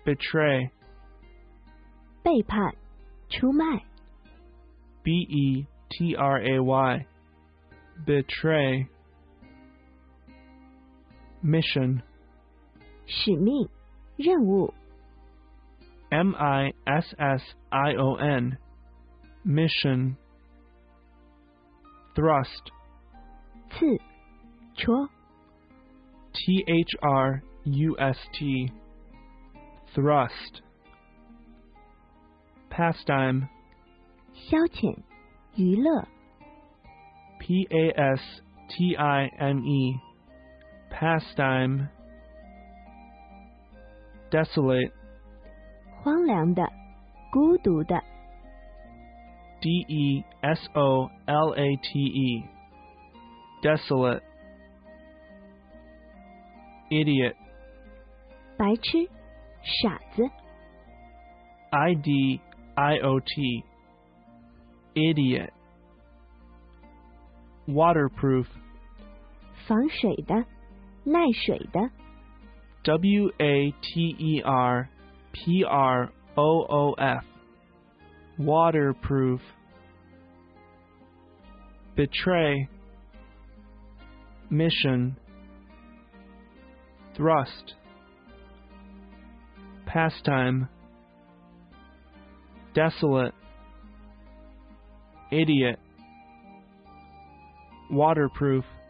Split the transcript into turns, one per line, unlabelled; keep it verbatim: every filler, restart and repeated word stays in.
betray,
背叛、出卖、
B E T R A Y, betray. Mission,
使命、任务、
M I S S I O N, mission. Thrust,
刺、戳、
T H R U S T, thrust. Pastime,
消遣、娱乐、
P A S T I M E, pastime. Desolate,
荒凉的、孤独的、
D E S O L A T E, desolate. Idiot,
白痴、傻子、
I D I O T, idiot. Waterproof,
防水的、耐水的、
W A T E R P R O O F, waterproof. Betray, mission. Thrust, pastime. Desolate, idiot. Waterproof.